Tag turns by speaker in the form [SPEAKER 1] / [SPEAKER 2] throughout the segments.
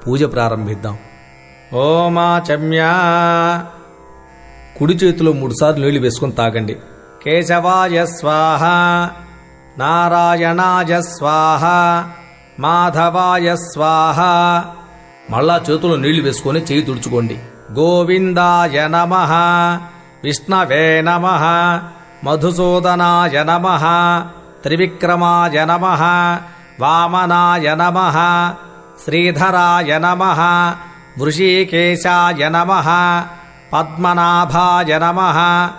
[SPEAKER 1] పూజ ప్రారంభిద్దాం. ఓమాచమ్యా. కుడి చేతిలో 3 సార్లు నీళ్లు వేసుకుని తాగండి. కేశవాయ స్వాహ, నారాయణాయ స్వాహ, మాధవాయ స్వాహ. మళ్ళా చేతిలో నీళ్లు వేసుకొని చేయి తుడుచుకోండి. గోవిందాయ నమః, విష్ణవే నమః, మధుసూదనాయ నమః, త్రివిక్రమాయ నమః, వామనాయ నమః, శ్రీధరాయ నమః, వృషీకేశాయ నమః, పద్మనాభాయ నమః,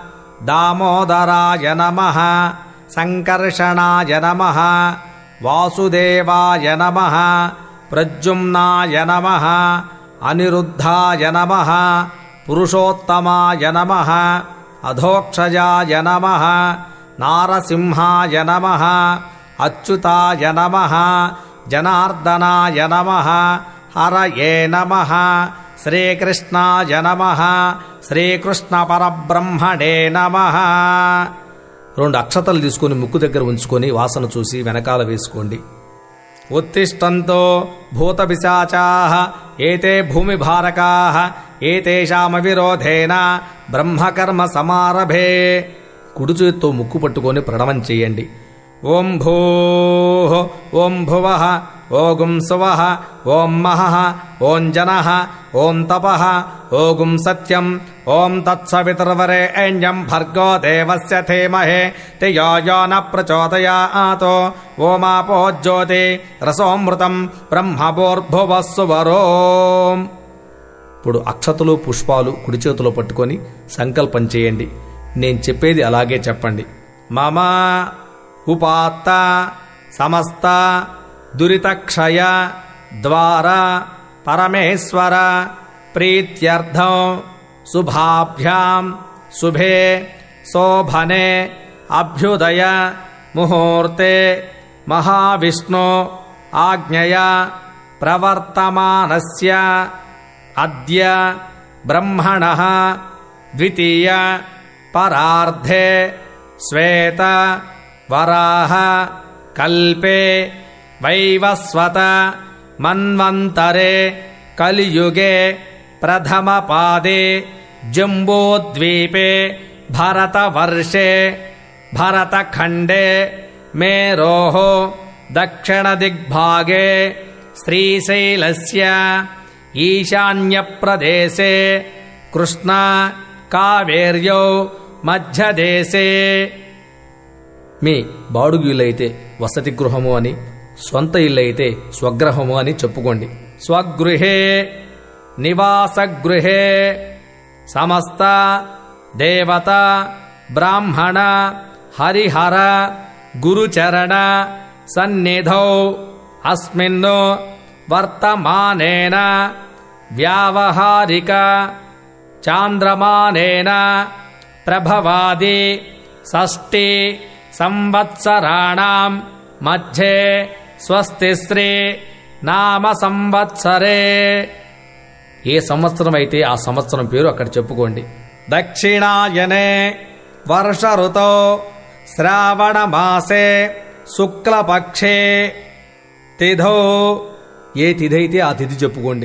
[SPEAKER 1] దామోదరాయ నమః, సంకర్షణాయ నమః, వాసుదేవాయ నమః, ప్రద్యుమ్నాయ నమః, అనిరుద్ధాయ నమః, పురుషోత్తమాయ నమః, అధోక్షజాయ నమః, నారసింహాయ నమః, అచ్యుతాయ నమః, జనార్దనాయ నమః, హరయే నమః, శ్రీకృష్ణాయ నమః, శ్రీకృష్ణ పరబ్రహ్మణే నమః. 2 అక్షతలు తీసుకుని ముక్కు దగ్గర ఉంచుకొని వాసన చూసి వెనకాల వేసుకోండి. ఉత్తిష్టంతో భూతపిశాచాః ఏతే భూమిభారకాః ఏతేషామవిరోధేన బ్రహ్మకర్మ సమారభే. కుడి చేత్తో ముక్కు పట్టుకొని ప్రణవం చేయండి. ఓం భూః, ఓం భువః, ఓం సువః, ఓం మహః, ఓం జనః, ఓం తపః, ఓం సత్యం, ఓం తత్సవితుర్వరేణ్యం భర్గో దేవస్య ధీమహి ధియో యో న ప్రచోదయాత్. ఓమాపో జ్యోతి రసోమృతం బ్రహ్మభూర్భువః సువరోం. ఇప్పుడు అక్షతలు పుష్పాలు కుడి చేతిలో పట్టుకొని సంకల్పం చేయండి. నేను చెప్పేది అలాగే చెప్పండి. మమ ఉపాత్త సమస్త దురితక్షయ ద్వారా పరమేశ్వర ప్రీత్యర్థం శుభాభ్యాం శుభే శోభనే అభ్యుదయ ముహూర్తే మహావిష్ణు ఆజ్ఞయ ప్రవర్తమానస్య అద్య బ్రహ్మణః ద్వితీయ పరార్ధే శ్వేత వరాహ కల్పే వైవస్వత మన్వంతరే కలియుగే ప్రథమ పాదే జంబూద్వీపే భరతవర్షే భరతఖండే మేరోః దక్షిణ దిగ్భాగే శ్రీశైలస్య ఈశాన్యప్రదేశే కృష్ణా కావేర్యౌ మధ్యదేశే. మీ బాడుగు ఇల్లు అయితే వసతి గృహము అని, స్వంత ఇల్లు అయితే స్వగృహము అని చెప్పుకోండి. స్వగృహే నివాసగృహే సమస్త దేవత బ్రాహ్మణ హరిహర గురుచరణ సన్నిధౌ అస్మిన్ వర్తమానేన వ్యావహారిక చాంద్రమానేన ప్రభవాది షష్ఠి సంవత్సరాణం మధ్యే స్వస్తిశ్రీ నామ సంవత్సరే. ఏ సంవత్సరం అయితే ఆ సంవత్సరం పేరు అక్కడ చెప్పుకోండి. దక్షిణాయనే వర్ష ఋతౌ శ్రావణ మాసే శుక్లపక్షే తిథౌ. ఏ తిథి అయితే ఆ తిథి చెప్పుకోండి.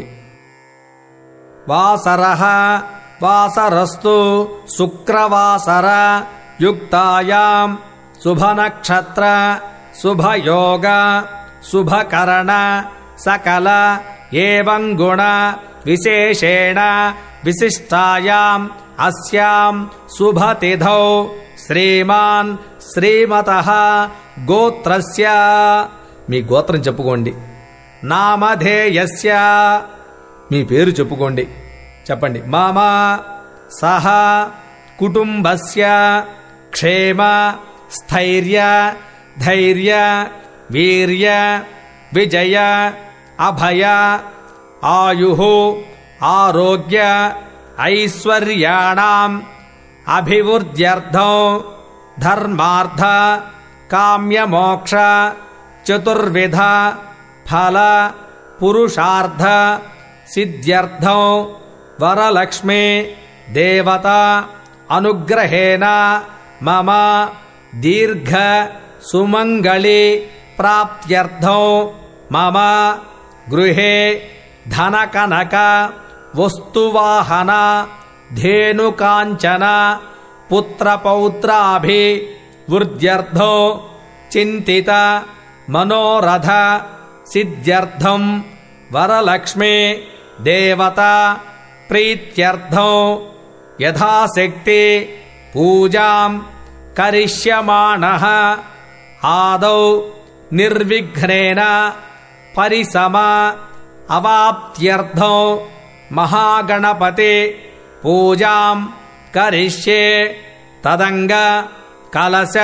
[SPEAKER 1] వాసరః వాసరస్తు శుక్రవాసర యుక్తాయాం శుభనక్షత్ర శుభయోగ శుభకరణ సకల ఏవం గుణ విశేషేణ విశిష్టాయాం అస్యాం శుభతిథౌ శ్రీమాన్ శ్రీమతః గోత్రస్య. మీ గోత్రం చెప్పుకోండి. నామధేయస్య. మీ పేరు చెప్పుకోండి. చెప్పండి. మమ సహ కుటుంబస్య క్షేమ స్థైర్య ధైర్య వీర్య విజయ అభయ ఆయుః ఆరోగ్య ఐశ్వర్యాణం అభివృద్ధ్యర్థం ధర్మార్థ కామ్యమోక్ష చతుర్విధ ఫల పురుషార్థ సిద్ధ్యర్థం వరలక్ష్మి దేవత అనుగ్రహేణ మమ దీర్ఘ సుమంగళి ప్రాప్త్యర్థం మమ గృహే ధన కనక వస్తువాహన ధేనుకాంచన పుత్రపౌత్రాభి వృద్ధ్యర్థో చింతిత మనోరథ సిద్ధ్యర్థం వరలక్ష్మి దేవత ప్రీత్యర్థం యథాశక్తి పూజాం కరిష్యమాణః ఆదౌ నిర్విఘ్నేన పరిసమ అవాప్త్యర్థం మహాగణపతి పూజాం కరిష్యే తదంగ కలశ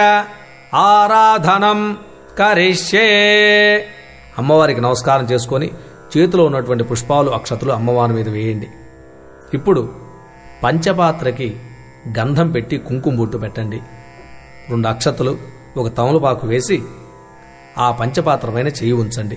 [SPEAKER 1] ఆరాధనం కరిష్యే. అమ్మవారికి నమస్కారం చేసుకొని చేతిలో ఉన్నటువంటి పుష్పాలు అక్షతలు అమ్మవారి మీద వేయండి. ఇప్పుడు పంచపాత్రకి గంధం పెట్టి కుంకుమ బొట్టు పెట్టండి. 2 అక్షతలు 1 తమలపాకు వేసి ఆ పంచపాత్ర పైన చేయి ఉంచండి.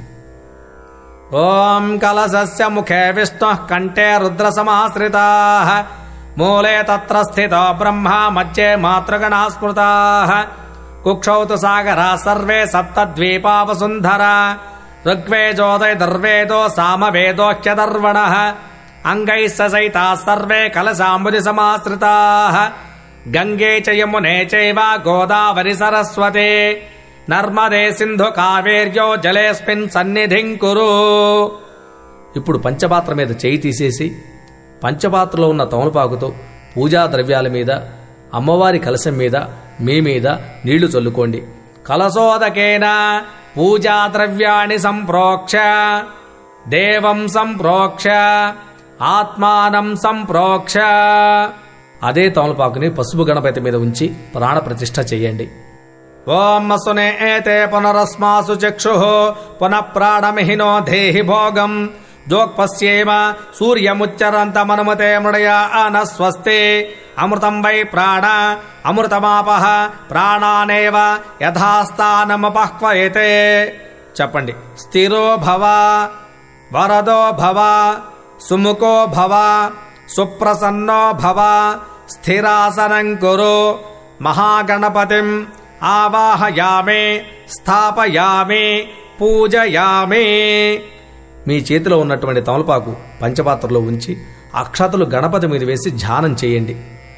[SPEAKER 1] ఓం కలశస్య ముఖే విష్ణుః కంఠే రుద్ర సమాశ్రితాః మూలే తత్ర స్థితో బ్రహ్మ మధ్యే మాతృగణాః స్మృతాః కుక్షౌ తు సాగరాः సర్వే సప్తద్వీపా వసుంధరా ఋగ్వేదోదయధర్వేదో సామవేదోఖ్యధర్వణః అంగైః సహితాः సర్వే కలశాంబుధి సమాశ్రితాః గంగే చ యమునే చైవ గోదావరి సరస్వతే నర్మదే సింధు కావేర్యో జలేస్మిన్ సన్నిధిం కురు. ఇప్పుడు పంచపాత్ర మీద చేయి తీసేసి పంచపాత్రలో ఉన్న తమలపాకుతో పూజా ద్రవ్యాల మీద అమ్మవారి కలశం మీద మీ మీద నీళ్లు చల్లుకోండి. కలశోదకేన పూజా ద్రవ్యాన్ని సంప్రోక్ష దేవం సంప్రోక్ష ఆత్మానం సంప్రోక్ష. అదే తమలపాకుని పసుపు గణపతి మీద ఉంచి ప్రాణ ప్రతిష్ఠ చెయ్యండి. ఓం అసునే ఏతే పునరస్మాసు చక్షుః పునః ప్రాణమిహినో దేహి భోగం జోక్పశ్యేమ సూర్యముచ్చరంతమనుమతే మృడయా అనస్వస్తి అమృతం వై ప్రాణ అమృతమాపః ప్రాణానేవ యథాస్థానముపహ్వయతే. చెప్పండి. స్థిరో భవ వరదో భవ సుముఖో భవ సుప్రసన్నో భవ స్థిరాసనం కురు. మహాగణపతిం ఆవాహయామి స్థాపయామి పూజయామి. మీ చేతిలో ఉన్నటువంటి తమలపాకు పంచపాత్రలో ఉంచి అక్షతలు గణపతి మీద వేసి ధ్యానం చేయండి.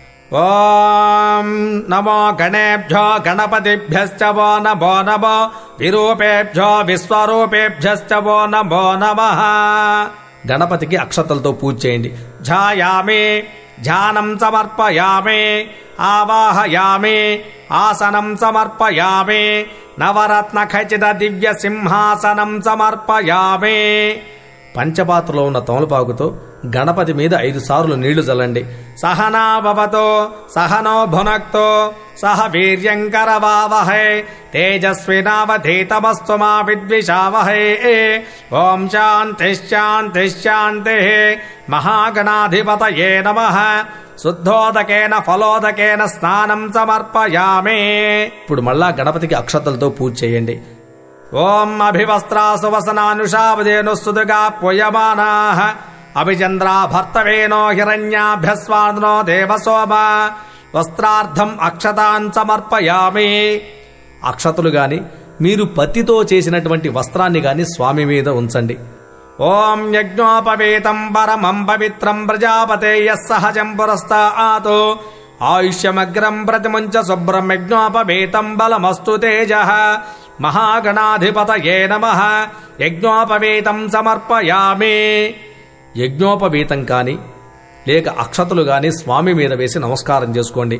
[SPEAKER 1] ఓం నమో గణేభ్యో గణపతిభ్యశ్చ వో నమో నమో విరూపేభ్యో విశ్వరూపేభ్యశ్చ వో నమో నమః. గణపతికి అక్షతలతో పూజ చేయండి. ధ్యాయామి ధ్యానం సమర్పయామి ఆవాహయామి ఆసనం సమర్పయామి నవరత్న ఖచిత దివ్య సింహాసనం సమర్పయామి. పంచపాత్రలో ఉన్న తమలపాకుతో గణపతి మీద 5 సార్లు నీళ్లు చల్లండి. సహనా భవతో సహనో భునక్తో సహ వీర్యంకరవావహై తేజస్వినావధీతమస్తు మా విద్విషావహై. ఓం శాంతి శాంతి శాంతి. మహాగణాధిపతయే నమః. శుద్ధోదకేన ఫలోదకేన స్నానం సమర్పయామి. ఇప్పుడు మళ్ళా గణపతికి అక్షతలతో పూజ చేయండి. ఓం అభివస్త్రాసు వసనానుషావధేను సుదుగా పూయమానాః అభిచంద్రా భర్తవేనో హిరణ్యాభ్యస్వానో దేవసోమ. వస్త్రార్థం అక్షతాన్ సమర్పయామి. అక్షతలు గాని మీరు పత్తితో చేసినటువంటి వస్త్రాన్ని గాని స్వామి మీద ఉంచండి. ఓం యజ్ఞోపవీతం పరమం పవిత్రం ప్రజాపతేయః సహజం పురస్తాతు ఆయుష్యమగ్రం ప్రతిముంచ శుభ్రం యజ్ఞోపవీతం బలమస్తు తేజః. మహాగణాధిపతయే నమః. యజ్ఞోపవీతం సమర్పయామి. యజ్ఞోపవీతం కాని లేక అక్షతలు గాని స్వామి మీద వేసి నమస్కారం చేసుకోండి.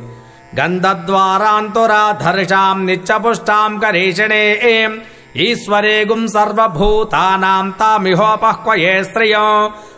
[SPEAKER 1] గంధద్వారాంతురాధర్షాం నిత్యపుష్టాం కరీషిణే ఈశ్వరేగుం సర్వభూతానాం తామిహోపహ్వయే శ్రియం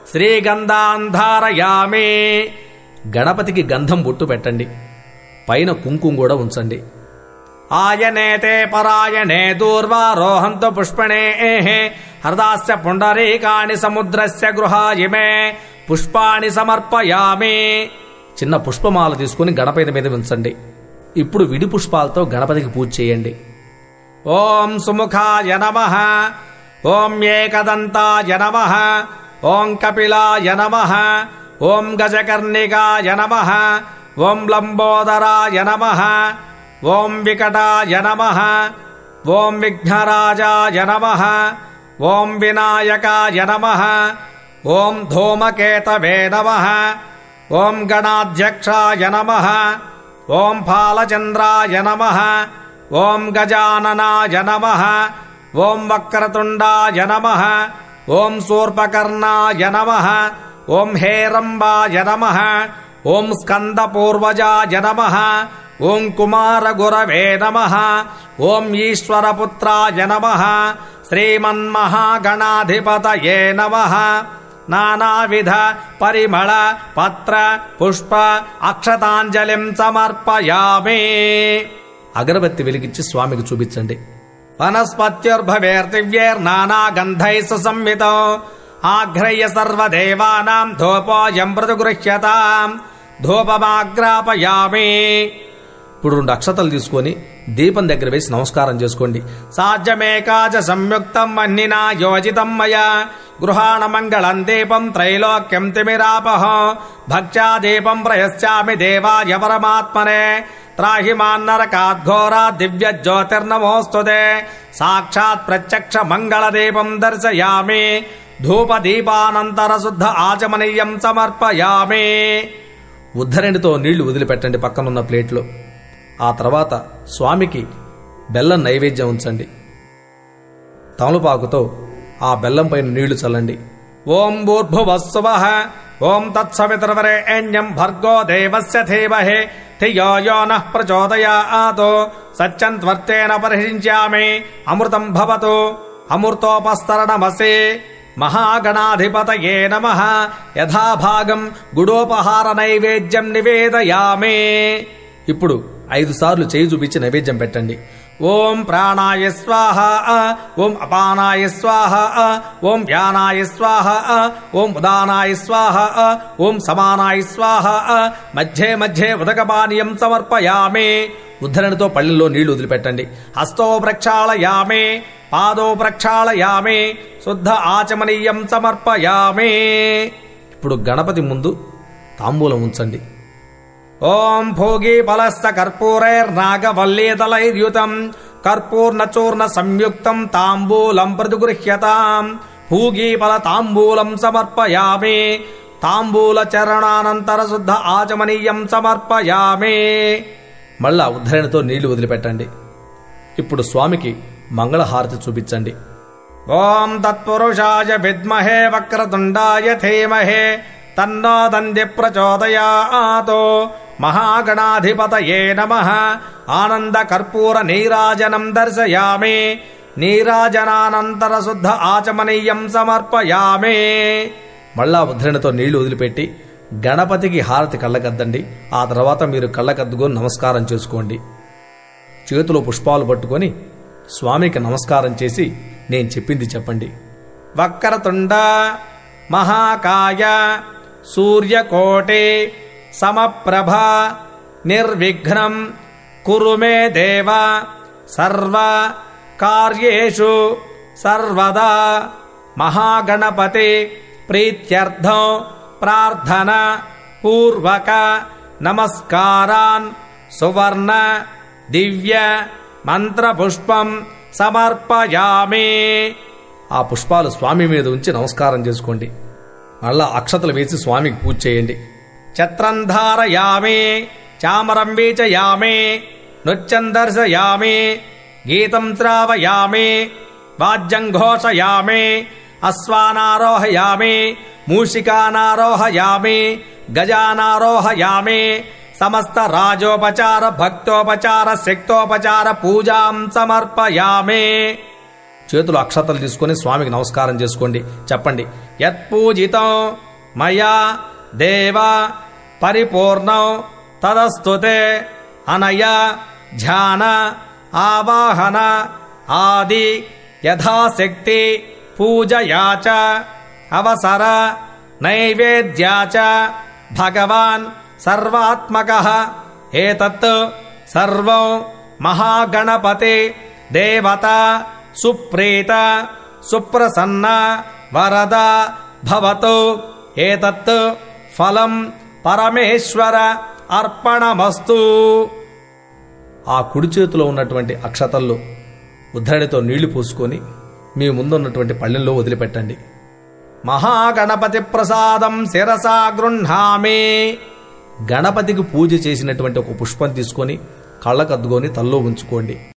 [SPEAKER 1] శ్రీగంధాంధారయామి. గణపతికి గంధం బొట్టు పెట్టండి. పైన కుంకుమ కూడా ఉంచండి. ఆయనేతే పరాయణే దూర్వారోహంతు పుష్పణే హృదాస్య పుండరీకాని సముద్రస్య గృహాయిమే పుష్పాణి సమర్పయామి. చిన్న పుష్పమాల తీసుకుని గణపతి మీద ఉంచండి. ఇప్పుడు విడి పుష్పాలతో గణపతికి పూజ చేయండి. ఓం సుముఖాయ నమః. ఓం ఏకదంతాయ నమః. ఓం కపిలాయ నమః. ఓం గజకర్ణికాయ నమః. ఓం లంబోదరాయ నమః. ఓం వికటాయ నమః. ఓం విఘ్నరాజాయ నమః. ఓం వినాయకాయ నమః. ఓం ధూమకేతవే నమః. ఓం గణాధ్యక్షాయ నమః. ఓం ఫాలచంద్రాయ నమః. ఓం గజాననాయ నమః. ఓం వక్రతుండాయ నమః. ఓం శూర్పకర్ణాయ నమః. ఓం హేరంబాయ నమః. ఓం స్కందపూర్వజాయ నమః. ఓం కుమారగురవే నమః. ఓం ఈశ్వరపుత్రాయ నమః. శ్రీమన్మహాగణాధిపతయే నమః. నానావిధ పరిమళ పత్ర పుష్ప అక్షతాంజలిం సమర్పయామి. అగరబత్తి వెలిగించి స్వామికి చూపించండి. వనస్పత్యుర్భవేర్దివ్యేర్నానా గంధైః సుసంవితో ఆఘ్రయ్య సర్వదేవానాం ధూపోయం ప్రతిగృహ్యతాం ధూపమాగ్రాపయామి. ఇప్పుడు 2 అక్షతలు తీసుకొని దీపం దగ్గర వేసి నమస్కారం చేసుకోండి. సాధ్యమేకాచ సంయుక్తం మన్నినా యోజితం మయా గృహాణ మంగళం దీపం త్రైలోక్యం తిమిరాపహ భక్త్యా దీపం ప్రయశ్చామి దేవాయ పరమాత్మనే త్రాహి మాన్నరకాద్ఘోరా దివ్య జ్యోతిర్నమోస్తుతే. సాక్షాత్ ప్రత్యక్ష మంగళ దీపం దర్శయామి. ధూప దీపానంతర శుద్ధ ఆచమనీయం సమర్పయామి. ఉద్ధరణితో నీళ్లు వదిలిపెట్టండి పక్కనున్న ప్లేట్లో. ఆ తర్వాత స్వామికి బెల్లం నైవేద్యం ఉంచండి. తమలపాకుతో ఆ బెల్లం పైన నీళ్లు చల్లండి. ఓం భూర్భువస్సువః ఓం తత్సవితుర్వరేణ్యం భర్గో దేవస్య ధీమహి ధియో యో నః ప్రచోదయాత్ సత్యంత్వర్తేన పరిహించామి. అమృతం భవతు అమృతోపస్తరణమసి. మహాగణాధిపతయే నమః. యథాభాగం గుడోపహార నైవేద్యం నివేదయామి. ఇప్పుడు 5 సార్లు చేయి చూపించి నైవేద్యం పెట్టండి. ఓం ప్రాణాయ స్వాహ. ఓం అపానాయ స్వాహ. ఓం వ్యానాయ స్వాహ. ఓం ఉదానాయ స్వాహ. ఓం సమానాయ స్వాహ. మధ్యే మధ్యే ఉదకపానీయం సమర్పయామి. ఉద్ధరణతో పళ్ళెంలో నీళ్లు వదిలిపెట్టండి. హస్తో ప్రక్షాళయామి. పాదో ప్రక్షాళయామి. శుద్ధ ఆచమనీయం సమర్పయామి. ఇప్పుడు గణపతి ముందు తాంబూలం ఉంచండి. ఓం భోగి ఫలస్త కర్పూరైర్నాగవల్లీదలైర్యుతం కర్పూర్ణచూర్ణ సంయుక్తం తాంబూలం ప్రతిగృహ్యతాం. భూగీఫల తాంబూలం సమర్పయామి. తాంబూల చరణానంతర శుద్ధ ఆచమనీయం సమర్పయామి. మళ్ళా ఉద్ధరణతో నీళ్లు వదిలిపెట్టండి. ఇప్పుడు స్వామికి మంగళహారతి చూపించండి. ఓం తత్పురుషాయ విద్మహే వక్రతుండాయ ధీమహి తన్నో దంది ప్రచోదయాత్. మహాగణాధిపతయే నమః. ఆనంద కర్పూర నీరాజనం దర్శయామి. నీరాజనానంతర శుద్ధ ఆచమనీయం సమర్పయామి. మళ్ళా ఉద్ధరణతో నీళ్లు వదిలిపెట్టి గణపతికి హారతి కళ్ళకద్దండి. ఆ తర్వాత మీరు కళ్ళకద్దుకొని నమస్కారం చేసుకోండి. చేతిలో పుష్పాలు పట్టుకొని స్వామికి నమస్కారం చేసి నేను చెప్పింది చెప్పండి. వక్రతుండ మహాకాయ సూర్యకోటి సమప్రభ నిర్విఘ్నం కురు మే దేవ సర్వ కార్యేషు సర్వదా. మహాగణపతి ప్రీత్యర్థం ప్రార్థన పూర్వక నమస్కారాన్ సువర్ణ దివ్య మంత్రపుష్పం సమర్పయామి. ఆ పుష్పాలు స్వామి మీద ఉంచి నమస్కారం చేసుకోండి. మళ్ళా అక్షతలు వేసి స్వామికి పూజ చేయండి. ఛత్రం ధారయామి. చామరం వీచయామి. నృత్యం దర్శయామి. గీతం శ్రావయామి. వాద్యం ఘోషయామి. అశ్వానారోహయామి. మూషికానారోహయామి. గజానారోహయామి. సమస్త రాజోపచార భక్తోపచార శక్తోపచార పూజాం సమర్పయామి. చేతులు అక్షతలు తీసుకొని స్వామికి నమస్కారం చేసుకోండి. చెప్పండి. యత్పూజితం మయా దేవ పరిపూర్ణం తదస్తుతే అనయ ధ్యాన ఆవాహన ఆది యథాశక్తి పూజయాచ అవసర నైవేద్యాచ భగవాన్ సర్వాత్మకః. ఏతత్ సర్వం మహాగణపతి దేవత సుప్రీత సుప్రసన్న వరద భవతు. ఏతత్ ఫలం పరమేశ్వర అర్పణమస్తు. ఆ కుడి చేతిలో ఉన్నటువంటి అక్షతల్లో ఉద్ధరణితో నీళ్లు పూసుకొని మీ ముందున్నటువంటి పళ్ళెంలో వదిలిపెట్టండి. మహాగణపతి ప్రసాదం శిరసా గృహ్ణామి. గణపతికి పూజ చేసినటువంటి ఒక పుష్పం తీసుకొని కళ్ళకద్దుకొని తల్లో ఉంచుకోండి.